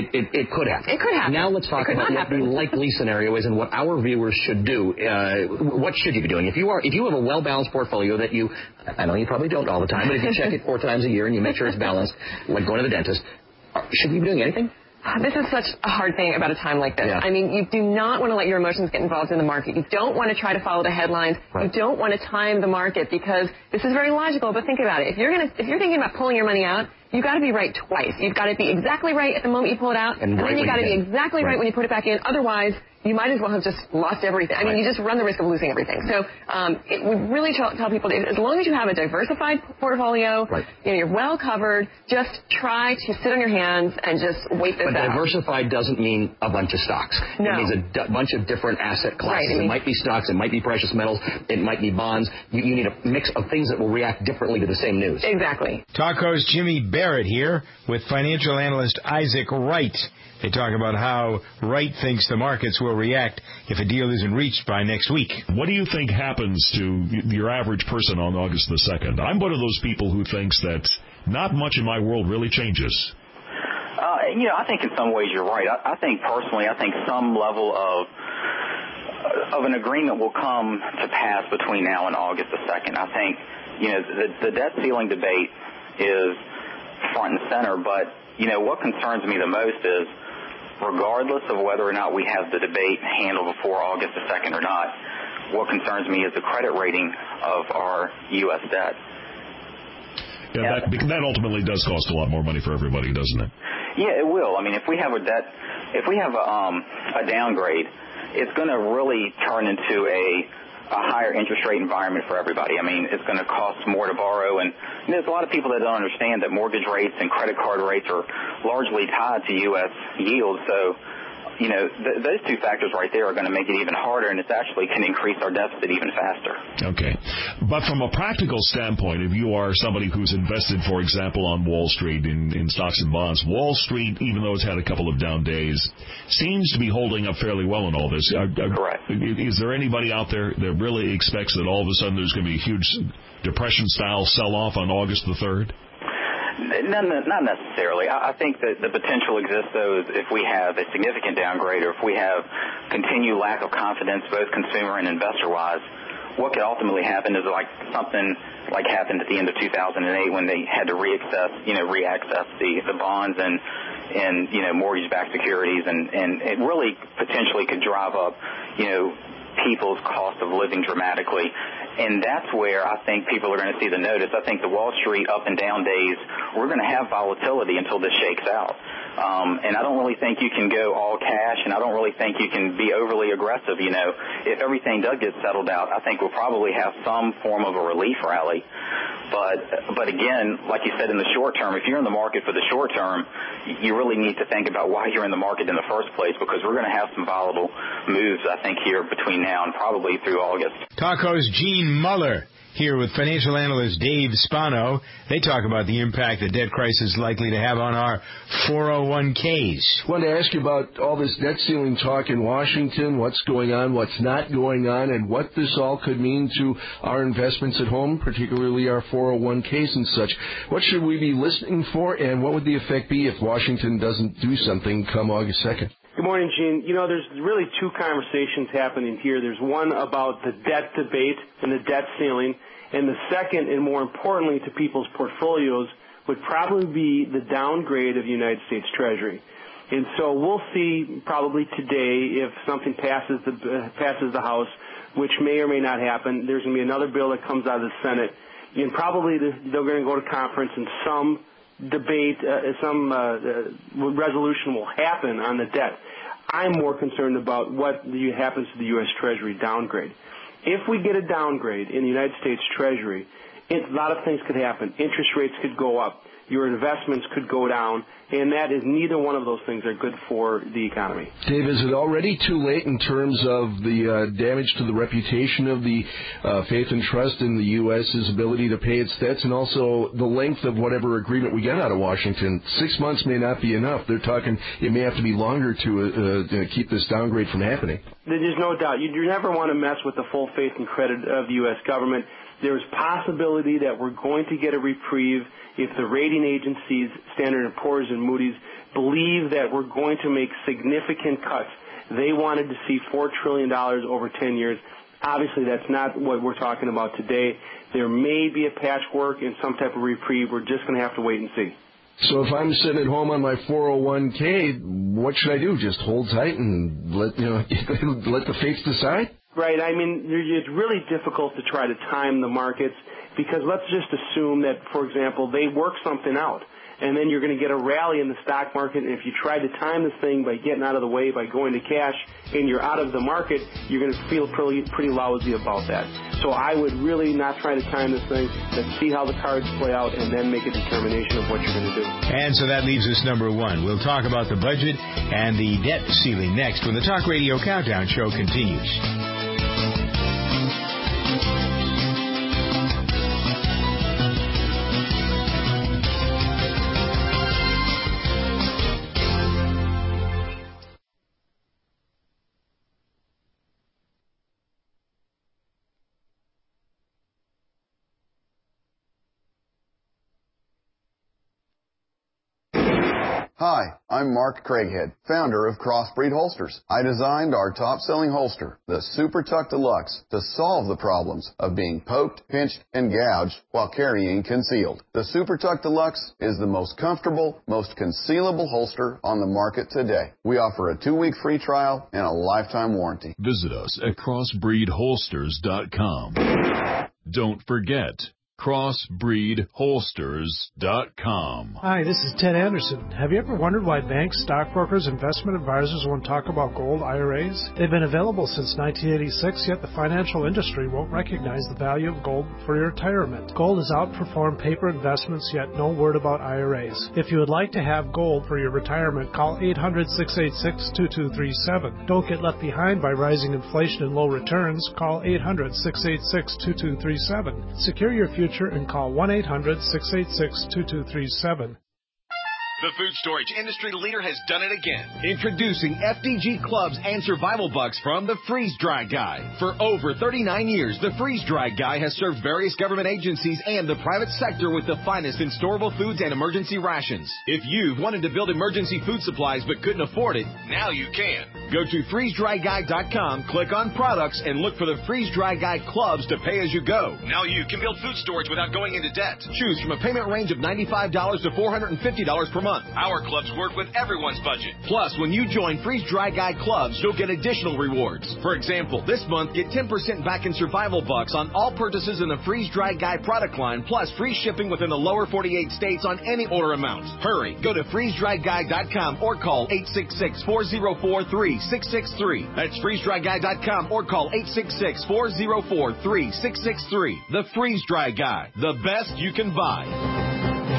it could happen. It could happen. Now let's talk about what the likely scenario is and what our viewers should do. What should you be doing? If you have a well-balanced portfolio that I know you probably don't all the time, but if you check it 4 times a year and you make sure it's balanced, like going to the dentist, should you be doing anything? This is such a hard thing about a time like this. Yeah. I mean, you do not want to let your emotions get involved in the market. You don't want to try to follow the headlines. Right. You don't want to time the market because this is very logical, but think about it. If you're thinking about pulling your money out, you've got to be right twice. You've got to be exactly right at the moment you pull it out, and then you've got to be exactly right when you put it back in. Otherwise, you might as well have just lost everything. I mean, you just run the risk of losing everything. So we really tell people, as long as you have a diversified portfolio, you're well covered, just try to sit on your hands and just wait this out. But diversified doesn't mean a bunch of stocks. No. It means a bunch of different asset classes. Right. It might be stocks, it might be precious metals, it might be bonds. You need a mix of things that will react differently to the same news. Exactly. Talko's Jimmy Barrett here with financial analyst Isaac Wright. They talk about how Wright thinks the markets will react if a deal isn't reached by next week. What do you think happens to your average person on August the 2nd? I'm one of those people who thinks that not much in my world really changes. I think in some ways you're right. I think personally, some level of an agreement will come to pass between now and August the 2nd. I think, the debt ceiling debate is front and center, but, what concerns me the most is, regardless of whether or not we have the debate handled before August the 2nd or not, what concerns me is the credit rating of our U.S. debt. Yeah, that ultimately does cost a lot more money for everybody, doesn't it? Yeah, it will. I mean, if we have a downgrade, it's going to really turn into a higher interest rate environment for everybody. I mean, it's going to cost more to borrow, and there's a lot of people that don't understand that mortgage rates and credit card rates are largely tied to U.S. yields. So, those two factors right there are going to make it even harder, and it actually can increase our deficit even faster. Okay. But from a practical standpoint, if you are somebody who's invested, for example, on Wall Street in stocks and bonds, Wall Street, even though it's had a couple of down days, seems to be holding up fairly well in all this. Correct. Is there anybody out there that really expects that all of a sudden there's going to be a huge depression-style sell-off on August the 3rd? Not necessarily. I think that the potential exists, though, if we have a significant downgrade or if we have continued lack of confidence, both consumer and investor-wise. What could ultimately happen is something like happened at the end of 2008 when they had to reaccess the bonds and mortgage-backed securities, and it really potentially could drive up, people's cost of living dramatically. And that's where I think people are going to see the notice. I think the Wall Street up and down days, we're going to have volatility until this shakes out. And I don't really think you can go all cash, and I don't really think you can be overly aggressive. If everything does get settled out, I think we'll probably have some form of a relief rally. But again, like you said, in the short term, if you're in the market for the short term, you really need to think about why you're in the market in the first place, because we're going to have some volatile moves, I think, here between now and probably through August. Talko's Gene Muller here with financial analyst Dave Spano. They talk about the impact the debt crisis is likely to have on our 401ks. I wanted to ask you about all this debt ceiling talk in Washington, what's going on, what's not going on, and what this all could mean to our investments at home, particularly our 401ks and such. What should we be listening for, and what would the effect be if Washington doesn't do something come August 2nd? Good morning, Gene. There's really two conversations happening here. There's one about the debt debate and the debt ceiling, and the second, and more importantly to people's portfolios, would probably be the downgrade of the United States Treasury. And so we'll see probably today if something passes the House, which may or may not happen. There's going to be another bill that comes out of the Senate, and probably they're going to go to conference, and some debate, some resolution will happen on the debt. I'm more concerned about what happens to the U.S. Treasury downgrade. If we get a downgrade in the United States Treasury, a lot of things could happen. Interest rates could go up. Your investments could go down, and neither one of those things are good for the economy. Dave, is it already too late in terms of the damage to the reputation of the faith and trust in the U.S.'s ability to pay its debts, and also the length of whatever agreement we get out of Washington? 6 months may not be enough. They're talking it may have to be longer to keep this downgrade from happening. There's no doubt. You never want to mess with the full faith and credit of the U.S. government. There's possibility that we're going to get a reprieve if the rating agencies, Standard & Poor's and Moody's, believe that we're going to make significant cuts. They wanted to see $4 trillion over 10 years. Obviously, that's not what we're talking about today. There may be a patchwork and some type of reprieve. We're just going to have to wait and see. So if I'm sitting at home on my 401k, what should I do? Just hold tight and let the fates decide? Right. I mean, it's really difficult to try to time the markets. because let's just assume that, for example, they work something out, and then you're going to get a rally in the stock market, and if you try to time this thing by getting out of the way, by going to cash, and you're out of the market, you're going to feel pretty lousy about that. So I would really not try to time this thing. Let's see how the cards play out, and then make a determination of what you're going to do. And so that leaves us number one. We'll talk about the budget and the debt ceiling next when the Talk Radio Countdown Show continues. Hi, I'm Mark Craighead, founder of Crossbreed Holsters. I designed our top-selling holster, the Super Tuck Deluxe, to solve the problems of being poked, pinched, and gouged while carrying concealed. The Super Tuck Deluxe is the most comfortable, most concealable holster on the market today. We offer a 2-week free trial and a lifetime warranty. Visit us at crossbreedholsters.com. Don't forget, crossbreedholsters.com. Hi, this is Ted Anderson. Have you ever wondered why banks, stockbrokers, investment advisors won't talk about gold IRAs? They've been available since 1986, yet the financial industry won't recognize the value of gold for your retirement. Gold has outperformed paper investments, yet no word about IRAs. If you would like to have gold for your retirement, call 800-686-2237. Don't get left behind by rising inflation and low returns. Call 800-686-2237. Secure your future and call 1-800-686-2237. The food storage industry leader has done it again. Introducing FDG Clubs and Survival Bucks from the Freeze Dry Guy. For over 39 years, the Freeze Dry Guy has served various government agencies and the private sector with the finest in storable foods and emergency rations. If you've wanted to build emergency food supplies but couldn't afford it, now you can. Go to freezedryguy.com, click on products, and look for the Freeze Dry Guy Clubs to pay as you go. Now you can build food storage without going into debt. Choose from a payment range of $95 to $450 per month. Our clubs work with everyone's budget. Plus, when you join Freeze Dry Guy Clubs, you'll get additional rewards. For example, this month, get 10% back in Survival Bucks on all purchases in the Freeze Dry Guy product line, plus free shipping within the lower 48 states on any order amount. Hurry, go to freezedryguy.com or call 866-404-3663. That's freezedryguy.com or call 866-404-3663. The Freeze Dry Guy, the best you can buy.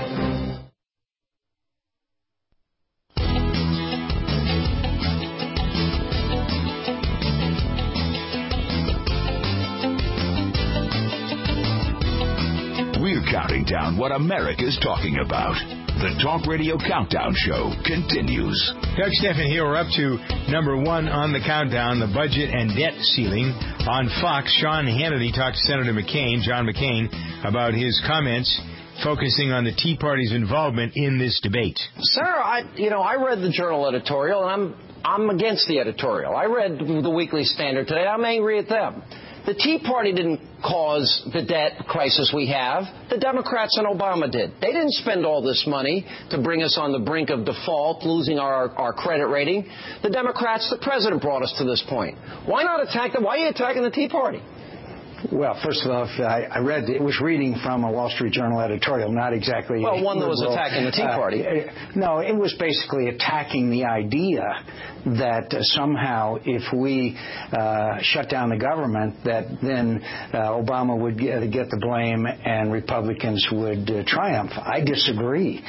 We're counting down what America's talking about. The Talk Radio Countdown Show continues. Doug Stephan here. We're up to number one on the countdown, the budget and debt ceiling. On Fox, Sean Hannity talked to Senator McCain, John McCain, about his comments focusing on the Tea Party's involvement in this debate. Sir, I read the Journal editorial, and I'm against the editorial. I read the Weekly Standard today. I'm angry at them. The Tea Party didn't cause the debt crisis we have. The Democrats and Obama did. They didn't spend all this money to bring us on the brink of default, losing our credit rating. The Democrats, the president brought us to this point. Why not attack them? Why are you attacking the Tea Party? Well, first of all, I read it was reading from a Wall Street Journal editorial, not exactly. Well, one that was attacking the Tea Party. No, it was basically attacking the idea that somehow if we shut down the government, that then Obama would get the blame and Republicans would triumph. I disagree.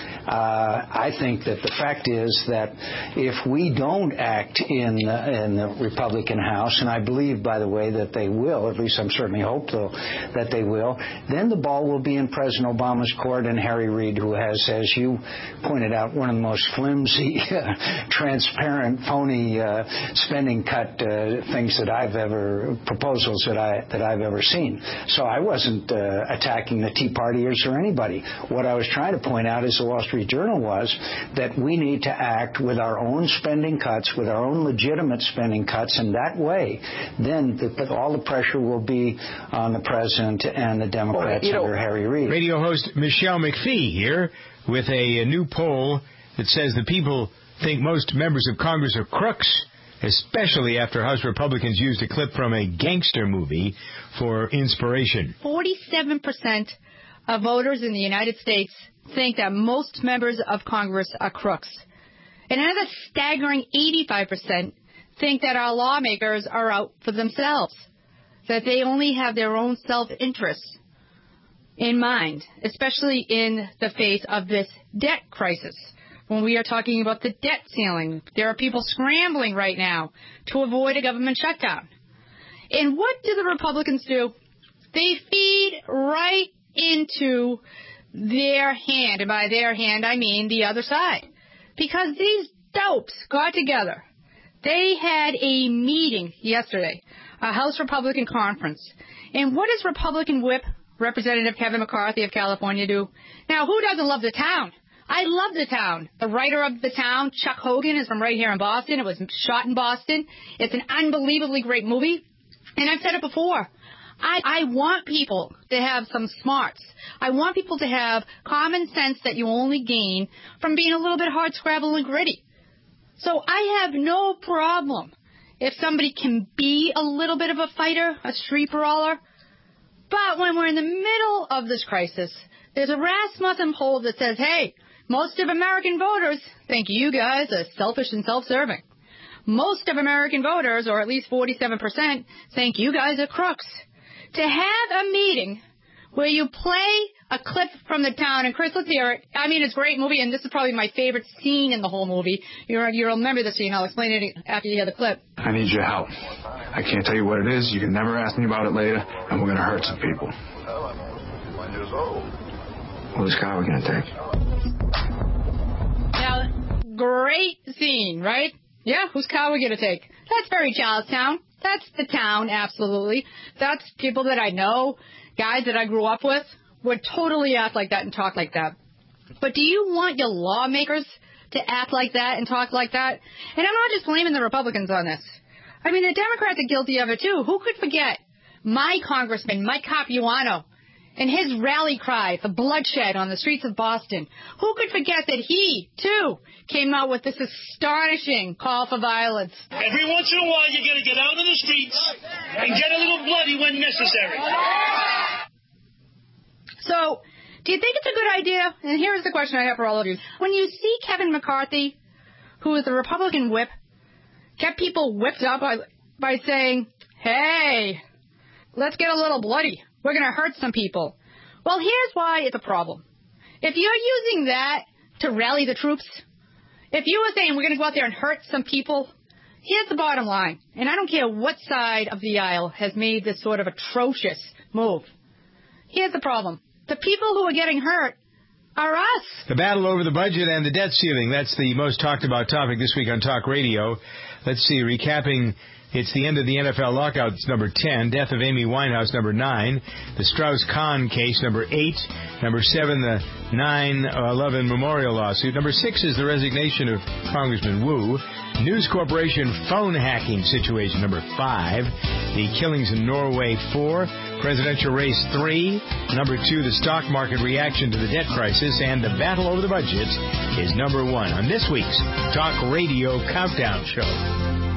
I think that the fact is that if we don't act in the Republican House, and I believe, by the way, that they will, at least I'm certainly hope, though, that they will, then the ball will be in President Obama's court and Harry Reid, who has, as you pointed out, one of the most flimsy, transparent, phony spending cut things that I've ever, proposals that I've ever seen. So I wasn't attacking the Tea Partiers or anybody. What I was trying to point out, as the Wall Street Journal was, that we need to act with our own spending cuts, with our own legitimate spending cuts, and that way, then all the pressure will be on the president and the Democrats under Harry Reid. Radio host Michelle McPhee here with a new poll that says the people think most members of Congress are crooks. especially after House Republicans used a clip from a gangster movie for inspiration. 47% of voters in the United States think that most members of Congress are crooks. And another staggering 85% think that our lawmakers are out for themselves, that they only have their own self-interest in mind, especially in the face of this debt crisis. When we are talking about the debt ceiling, there are people scrambling right now to avoid a government shutdown. And what do the Republicans do? They feed right into their hand, and by their hand I mean the other side. Because these dopes got together. They had a meeting yesterday, a House Republican conference. And what does Republican Whip Representative Kevin McCarthy of California do? Now, who doesn't love the town? I love the town. The writer of the town, Chuck Hogan, is from right here in Boston. It was shot in Boston. It's an unbelievably great movie. And I've said it before. I want people to have some smarts. I want people to have common sense that you only gain from being a little bit hard scrabble and gritty. So I have no problem if somebody can be a little bit of a fighter, a street brawler. But when we're in the middle of this crisis, there's a Rasmussen poll that says, hey, most of American voters think you guys are selfish and self-serving. Most of American voters, or at least 47%, think you guys are crooks. To have a meeting where you play a clip from the town, and Chris, let's hear it. I mean, it's a great movie, and this is probably my favorite scene in the whole movie. You'll remember the scene. I'll explain it after you hear the clip. I need your help. I can't tell you what it is. You can never ask me about it later, and we're going to hurt some people. Which car are we going to take? Now, great scene, right? Yeah, whose car are we going to take? That's very Charlestown. That's the town, absolutely. That's people that I know, guys that I grew up with, would totally act like that and talk like that. But do you want your lawmakers to act like that and talk like that? And I'm not just blaming the Republicans on this. I mean, the Democrats are guilty of it, too. Who could forget my congressman, Mike Capuano, and his rally cry for bloodshed on the streets of Boston? Who could forget that he, too, came out with this astonishing call for violence? Every once in a while, you got to get out in the streets and get a little bloody when necessary. So, do you think it's a good idea? And here's the question I have for all of you. When you see Kevin McCarthy, who is the Republican whip, get people whipped up by saying, hey, let's get a little bloody. We're going to hurt some people. Well, here's why it's a problem. If you're using that to rally the troops, if you were saying we're going to go out there and hurt some people, here's the bottom line. And I don't care what side of the aisle has made this sort of atrocious move. Here's the problem. The people who are getting hurt are us. The battle over the budget and the debt ceiling. That's the most talked about topic this week on Talk Radio. Let's see, recapping, it's the end of the NFL lockout, it's number 10. Death of Amy Winehouse, number 9. The Strauss-Kahn case, number 8. Number 7, the 9/11 memorial lawsuit. Number 6 is the resignation of Congressman Wu. News Corporation phone hacking situation, number 5. The killings in Norway, 4. Presidential race, 3. Number 2, the stock market reaction to the debt crisis. And the battle over the budget is number 1 on this week's Talk Radio Countdown Show.